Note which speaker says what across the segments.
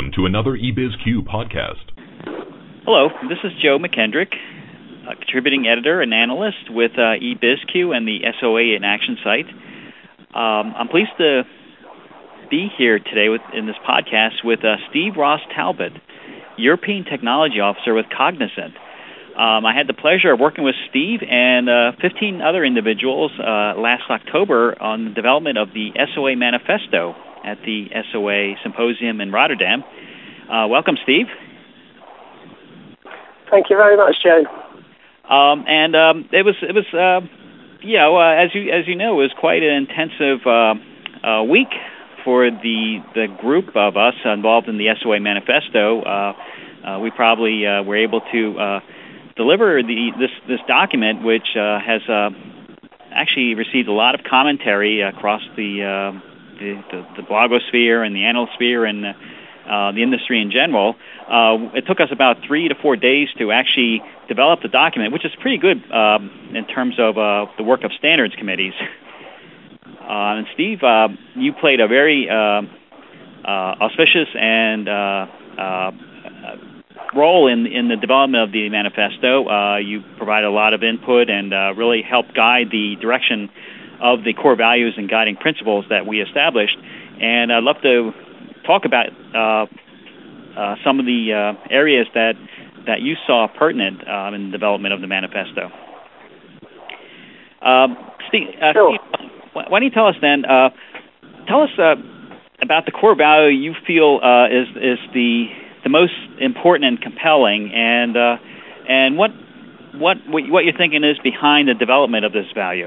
Speaker 1: Welcome to another eBizQ podcast.
Speaker 2: Hello, this is Joe McKendrick, a contributing editor and analyst with eBizQ and the SOA in Action site. I'm pleased to be here today in this podcast with Steve Ross Talbot, European Technology Officer with Cognizant. I had the pleasure of working with Steve and 15 other individuals last October on the development of the SOA Manifesto at the SOA Symposium in Rotterdam. Welcome, Steve.
Speaker 3: Thank you very much, Joe.
Speaker 2: It was as you know, it was quite an intensive week for the group of us involved in the SOA Manifesto. We probably were able to deliver this document, which has actually received a lot of commentary across the blogosphere and the anosphere and the industry in general. It took us about 3 to 4 days to actually develop the document, which is pretty good in terms of the work of standards committees. And Steve, you played a very auspicious and role in the development of the manifesto. You provided a lot of input and really helped guide the direction of the core values and guiding principles that we established. And I'd love to talk about some of the areas that you saw pertinent in the development of the manifesto. Steve,
Speaker 3: sure.
Speaker 2: Why don't you tell us then? Tell us about the core value you feel is the most important and compelling, and what you're thinking is behind the development of this value.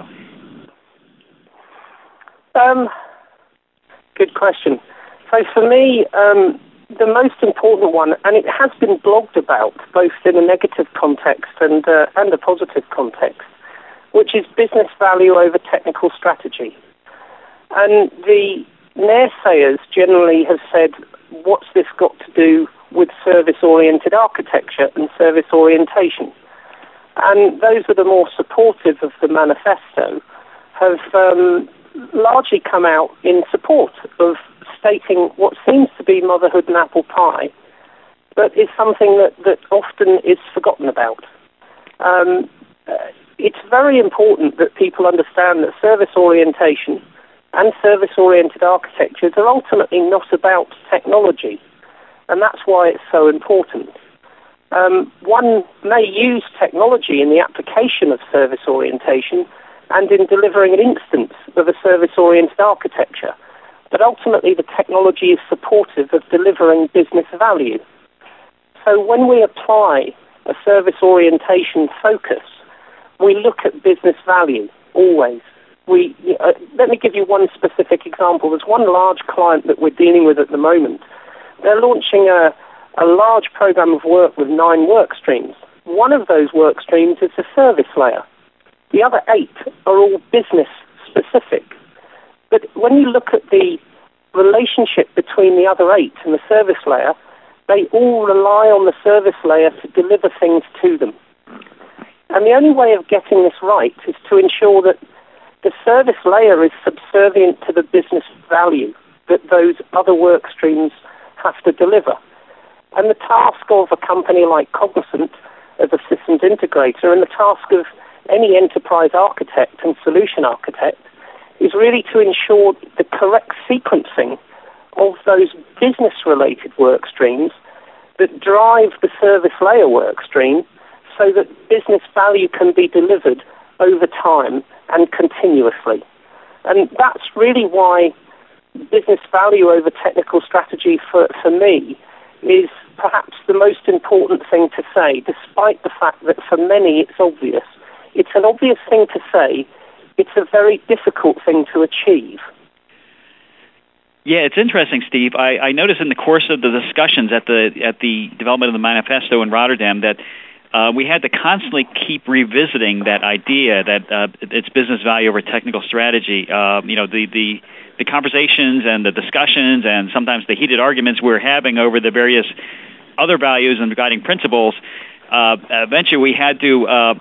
Speaker 3: Good question. So for me, the most important one, and it has been blogged about both in a negative context and a positive context, which is business value over technical strategy. And the naysayers generally have said, what's this got to do with service-oriented architecture and service orientation? And those that are more supportive of the manifesto have largely come out in support of stating what seems to be motherhood and apple pie, but is something that often is forgotten about. It's very important that people understand that service orientation and service-oriented architectures are ultimately not about technology, and that's why it's so important. One may use technology in the application of service orientation and in delivering an instance of a service-oriented architecture, but ultimately the technology is supportive of delivering business value. So when we apply a service orientation focus, we look at business value, always. Let me give you one specific example. There's one large client that we're dealing with at the moment. They're launching a large program of work with 9 work streams. One of those work streams is the service layer. The other 8 are all business specific. But when you look at the relationship between the other 8 and the service layer, they all rely on the service layer to deliver things to them. And the only way of getting this right is to ensure that the service layer is subservient to the business value that those other work streams have to deliver. And the task of a company like Cognizant as a systems integrator, and the task of any enterprise architect and solution architect, is really to ensure the correct sequencing of those business-related work streams that drive the service layer work stream so that business value can be delivered over time and continuously. And that's really why business value over technical strategy for me is perhaps the most important thing to say, despite the fact that for many it's obvious. It's an obvious thing to say. It's a very difficult thing to achieve.
Speaker 2: Yeah, it's interesting, Steve. I noticed in the course of the discussions at the development of the manifesto in Rotterdam that we had to constantly keep revisiting that idea that it's business value over technical strategy. The conversations and the discussions and sometimes the heated arguments we were having over the various other values and guiding principles. Eventually, we had to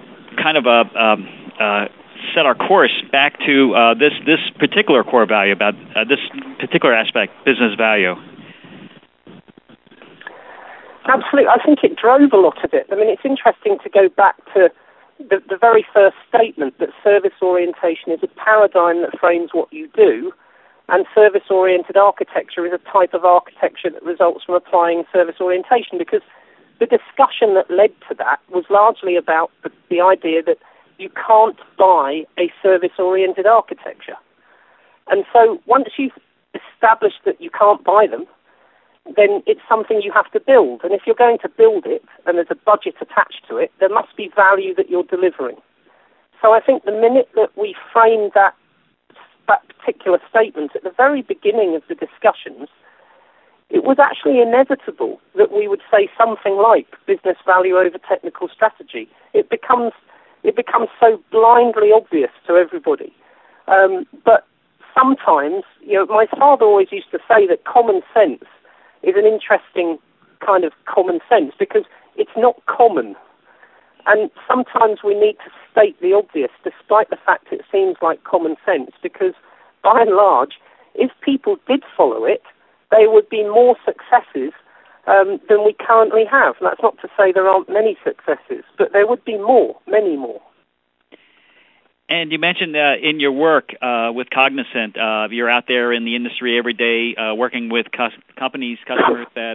Speaker 2: set our course back to this particular core value, about this particular aspect, business value.
Speaker 3: Absolutely. I think it drove a lot of it. I mean, it's interesting to go back to the very first statement that service orientation is a paradigm that frames what you do, and service-oriented architecture is a type of architecture that results from applying service orientation, because the discussion that led to that was largely about the idea that you can't buy a service-oriented architecture. And so once you've established that you can't buy them, then it's something you have to build. And if you're going to build it and there's a budget attached to it, there must be value that you're delivering. So I think the minute that we framed that particular statement at the very beginning of the discussions, it was actually inevitable that we would say something like business value over technical strategy. It becomes so blindly obvious to everybody. But sometimes, my father always used to say that common sense is an interesting kind of common sense because it's not common. And sometimes we need to state the obvious despite the fact it seems like common sense, because by and large, if people did follow it, there would be more successes than we currently have. And that's not to say there aren't many successes, but there would be more, many more.
Speaker 2: And you mentioned in your work with Cognizant, you're out there in the industry every day working with customers that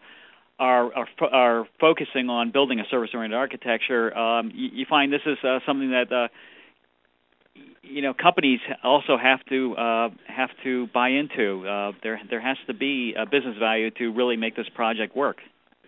Speaker 2: are focusing on building a service-oriented architecture. You find this is something that companies also have to buy into. There has to be a business value to really make this project work.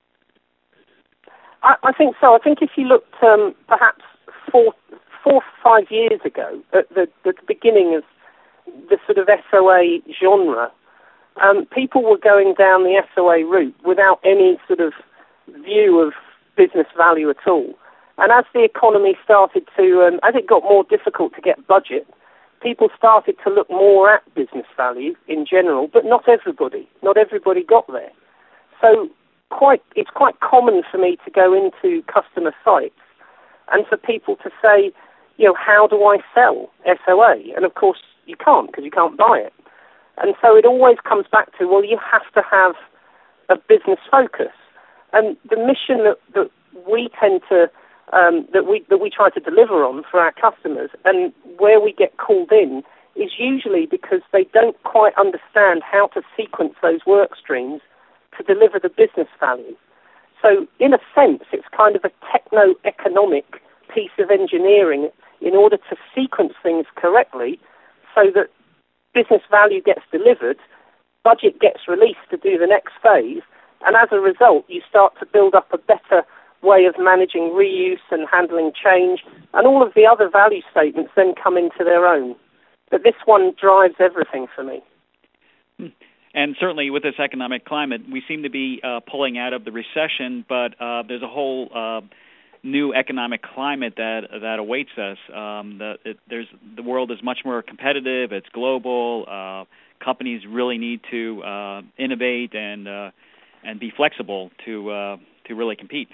Speaker 3: I think so. I think if you looked perhaps 4 or 5 years ago, at the beginning of the sort of SOA genre, people were going down the SOA route without any sort of view of business value at all. And as the economy started to, as it got more difficult to get budget, people started to look more at business value in general, but not everybody. Not everybody got there. So it's quite common for me to go into customer sites and for people to say, how do I sell SOA? And of course you can't, because you can't buy it. And so it always comes back to, well, you have to have a business focus. And the mission that we tend to, that we try to deliver on for our customers, and where we get called in, is usually because they don't quite understand how to sequence those work streams to deliver the business value. So in a sense, it's kind of a techno-economic piece of engineering in order to sequence things correctly so that business value gets delivered, budget gets released to do the next phase, and as a result, you start to build up a better way of managing reuse and handling change, and all of the other value statements then come into their own. But this one drives everything for me.
Speaker 2: And certainly with this economic climate, we seem to be pulling out of the recession, but there's a whole new economic climate that awaits us. The world is much more competitive. It's global. Companies really need to innovate and be flexible to really compete.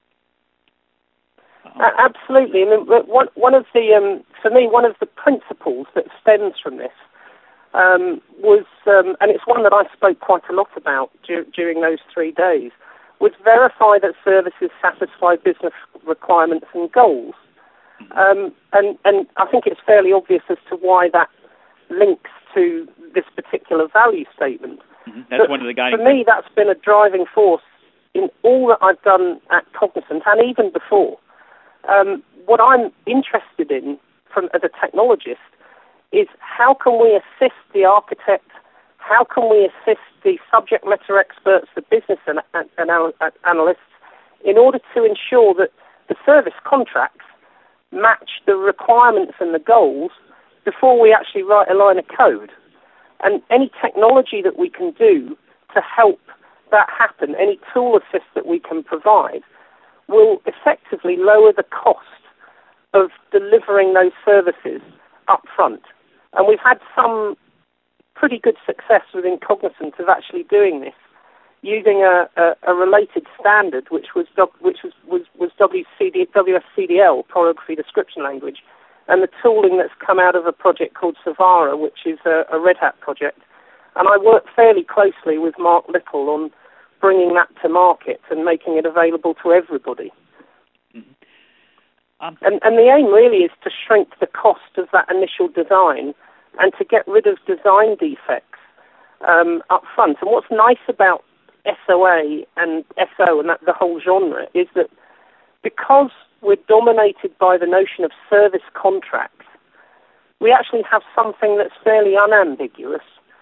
Speaker 3: Absolutely. I mean, one of the principles that stems from this was, and it's one that I spoke quite a lot about during those 3 days, was verify that services satisfy business requirements and goals. And I think it's fairly obvious as to why that links to this particular value statement.
Speaker 2: Mm-hmm. That's one of the guiding.
Speaker 3: For me, that's been a driving force in all that I've done at Cognizant and even before. What I'm interested in as a technologist is how can we assist the architect, how can we assist the subject matter experts, the business analysts, in order to ensure that the service contracts match the requirements and the goals before we actually write a line of code. And any technology that we can do to help that happen, any tool assist that we can provide, will effectively lower the cost of delivering those services up front. And we've had some pretty good success within Cognizant of actually doing this, using a related standard, which was WSCDL, Choreography Description Language, and the tooling that's come out of a project called Savara, which is a Red Hat project. And I work fairly closely with Mark Little on bringing that to market and making it available to everybody. And the aim really is to shrink the cost of that initial design and to get rid of design defects up front. And what's nice about SOA and SO and the whole genre is that because we're dominated by the notion of service contracts, we actually have something that's fairly unambiguous,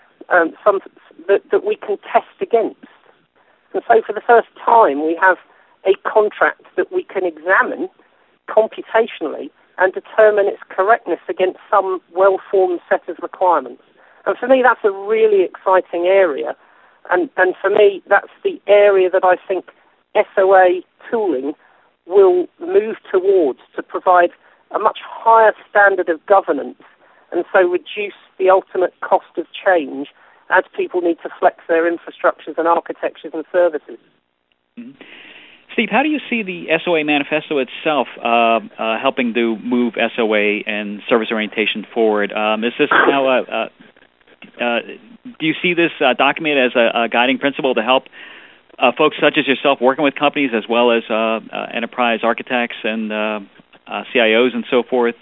Speaker 3: that we can test against. And so for the first time, we have a contract that we can examine computationally and determine its correctness against some well-formed set of requirements. And for me, that's a really exciting area. And for me, that's the area that I think SOA tooling will move towards to provide a much higher standard of governance and so reduce the ultimate cost of change as people need to flex their infrastructures and architectures and services.
Speaker 2: Mm-hmm. Steve, how do you see the SOA manifesto itself helping to move SOA and service orientation forward? Is this now do you see this document as a guiding principle to help folks such as yourself working with companies as well as enterprise architects and CIOs and so forth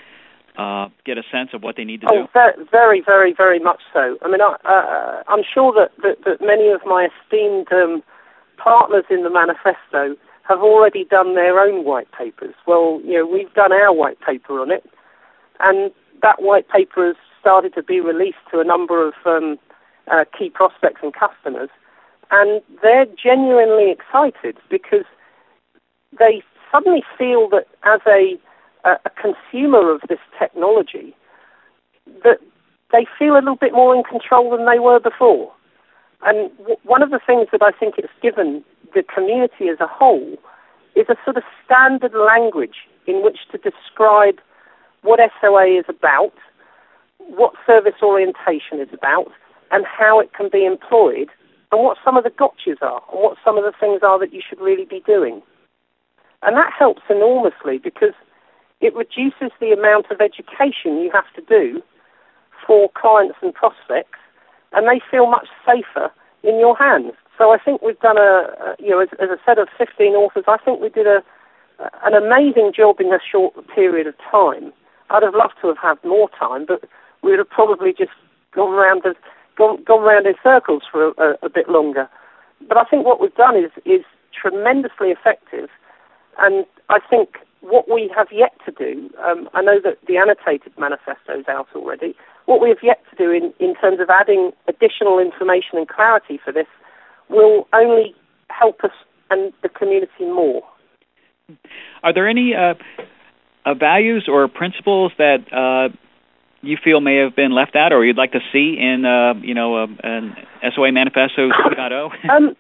Speaker 2: get a sense of what they need to do?
Speaker 3: Very, very, very much so. I mean, I'm sure that many of my esteemed partners in the manifesto have already done their own white papers. Well, we've done our white paper on it, and that white paper has started to be released to a number of key prospects and customers, and they're genuinely excited because they suddenly feel that as a consumer of this technology, that they feel a little bit more in control than they were before. And one of the things that I think it's given the community as a whole is a sort of standard language in which to describe what SOA is about, what service orientation is about, and how it can be employed, and what some of the gotchas are, and what some of the things are that you should really be doing. And that helps enormously because it reduces the amount of education you have to do for clients and prospects, and they feel much safer in your hands. So I think we've done as a set of 15 authors, I think we did an amazing job in a short period of time. I'd have loved to have had more time, but we would have probably just gone round in circles for a bit longer. But I think what we've done is tremendously effective, and I think what we have yet to do, I know that the annotated manifesto is out already, what we have yet to do in terms of adding additional information and clarity for this will only help us and the community more.
Speaker 2: Are there any values or principles that you feel may have been left out or you'd like to see in an SOA Manifesto 2.0?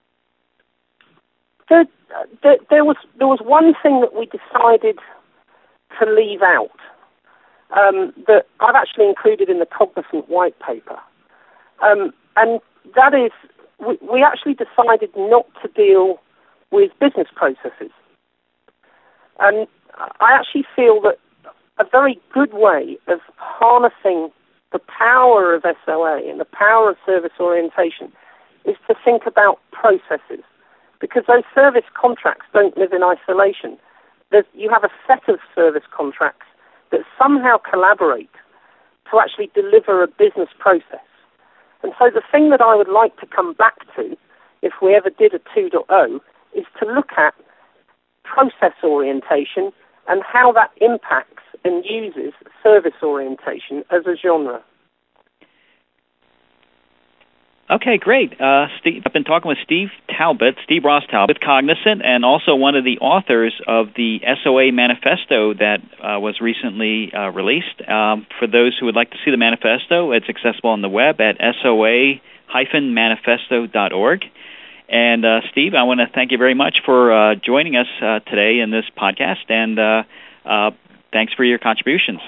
Speaker 3: There was one thing that we decided to leave out that I've actually included in the Cognizant white paper, and that is we actually decided not to deal with business processes. And I actually feel that a very good way of harnessing the power of SOA and the power of service orientation is to think about processes, because those service contracts don't live in isolation. You have a set of service contracts that somehow collaborate to actually deliver a business process. And so the thing that I would like to come back to, if we ever did a 2.0, is to look at process orientation and how that impacts and uses service orientation as a genre.
Speaker 2: Okay, great. Steve, I've been talking with Steve Ross Talbot, with Cognizant, and also one of the authors of the SOA Manifesto that was recently released. For those who would like to see the manifesto, it's accessible on the web at soa-manifesto.org. And Steve, I want to thank you very much for joining us today in this podcast, and thanks for your contributions.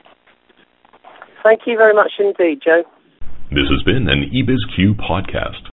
Speaker 3: Thank you very much indeed, Joe.
Speaker 1: This has been an eBizQ podcast.